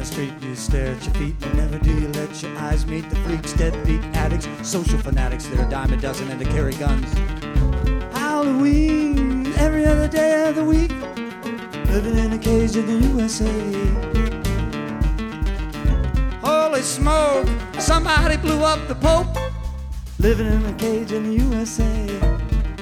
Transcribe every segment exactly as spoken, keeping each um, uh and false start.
the street, you stare at your feet, and never do you let your eyes meet the freaks, deadbeat addicts, social fanatics. They're a dime a dozen and they carry guns. Halloween, every other day of the week, living in a cage in the U S A. Holy smoke, somebody blew up the Pope, living in a cage in the U S A.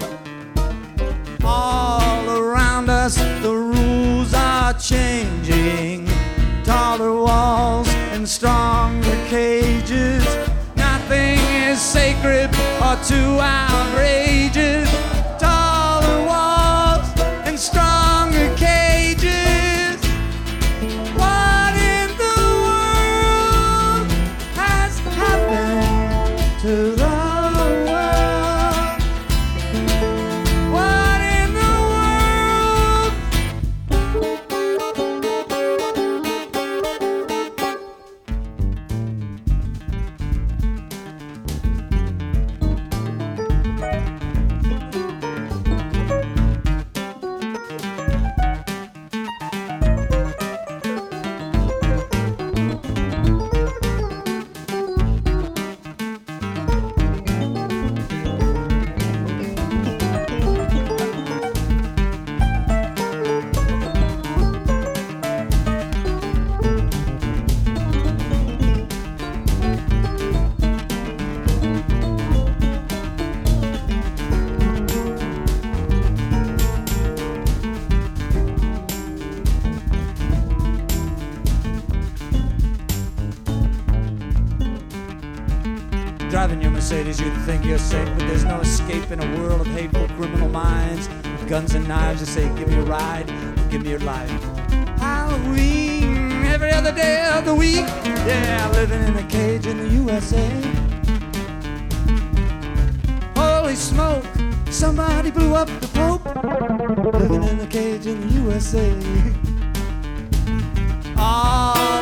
All around us the rules are changing, taller walls and stronger cages. Nothing is sacred or too outrageous. Taller walls and stronger cages. What in the world has happened to the world? What in the world? Driving your Mercedes, you think you're safe, but there's no escape in a world of hateful criminal minds. Guns and knives that say, give me a ride, or give me your life. Halloween, every other day of the week, yeah, living in a cage in the U S A. Holy smoke, somebody blew up the Pope, living in a cage in the U S A. Oh,